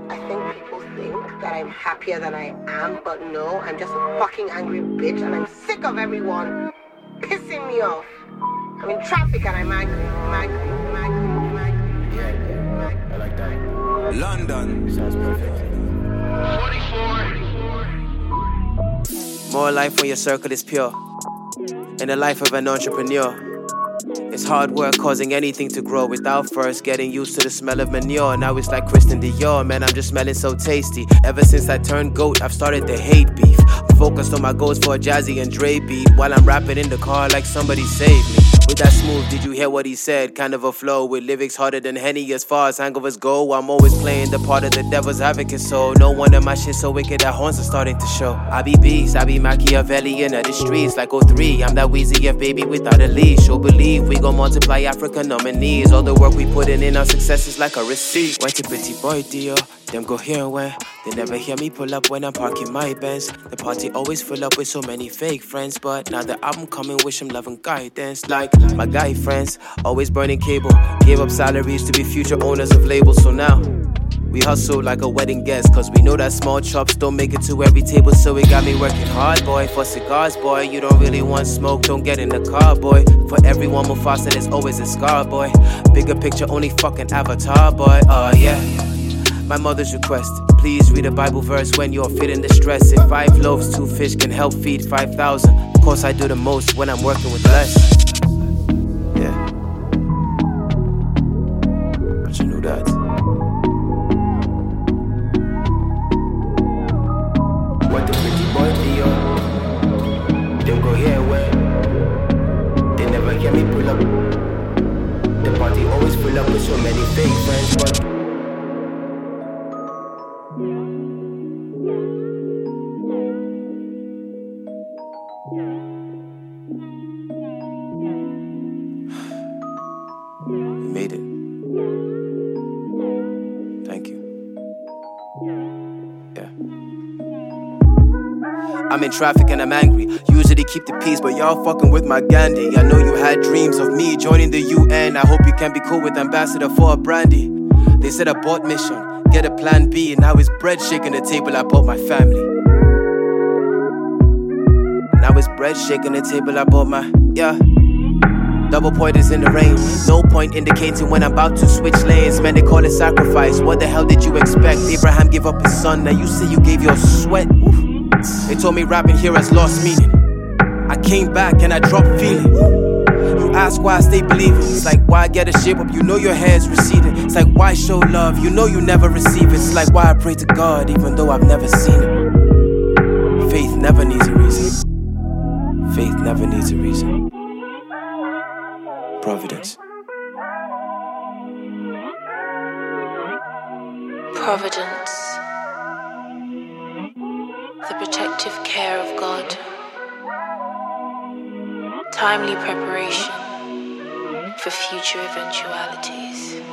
I think people think that I'm happier than I am, but no, I'm just a fucking angry bitch and I'm sick of everyone pissing me off. I'm in traffic and I'm angry. I like that. London. Sounds perfect. 44. More life when your circle is pure. In the life of an entrepreneur, it's hard work causing anything to grow without first getting used to the smell of manure. Now it's like Christian Dior, man, I'm just smelling so tasty. Ever since I turned goat, I've started to hate beef. I'm focused on my goals for a Jazzy and Dre beat, while I'm rapping in the car like somebody saved me. With that smooth, did you hear what he said? Kind of a flow with lyrics harder than Henny as far as hangovers go. I'm always playing the part of the devil's advocate, so no wonder my shit so wicked that horns are starting to show. I be beast, I be Machiavellian of the streets like 03. I'm that Weezy F baby without a leash. Or believe we gon' multiply African nominees. All the work we put in our success is like a receipt. Went to Pretty Boy Dio, them go here and where. They never hear me pull up when I'm parking my Benz. The party always full up with so many fake friends, but now the album coming, wish them love and guidance. Like my guy friends, always burning cable. Gave up salaries to be future owners of labels, so now we hustle like a wedding guest, cause we know that small chops don't make it to every table. So it got me working hard, boy, for cigars, boy. You don't really want smoke, don't get in the car, boy. For everyone Mufasa, there's always a scar, boy. Bigger picture, only fucking Avatar, boy. Yeah. My mother's request, please read a Bible verse when you're feeling the stress. If 5 loaves, 2 fish can help feed 5,000. Of course I do the most when I'm working with less. Yeah. But you knew that. What the pretty boy Theo? Them go here where they never hear me pull up. The party always full up with so many fake friends, but we made it. Thank you. Yeah. I'm in traffic and I'm angry. Usually keep the peace, but y'all fucking with my Gandhi. I know you had dreams of me joining the UN. I hope you can be cool with ambassador for a brandy. They said abort mission, get a plan B, and now it's bread shaking the table. I bought my family. Now it's bread shaking the table. I bought my, yeah. Double pointers in the rain. No point indicating when I'm about to switch lanes. Man, they call it sacrifice. What the hell did you expect? Abraham gave up his son. Now you say you gave your sweat. Oof. They told me rapping here has lost meaning. I came back and I dropped feeling. You ask why I stay believing. It's like why get a shape up, you know your hair's receding. It's like why show love, you know you never receive it. It's like why I pray to God even though I've never seen it. Faith never needs a reason. Faith never needs a reason. Providence. Providence. The protective care of God. Timely preparation for future eventualities.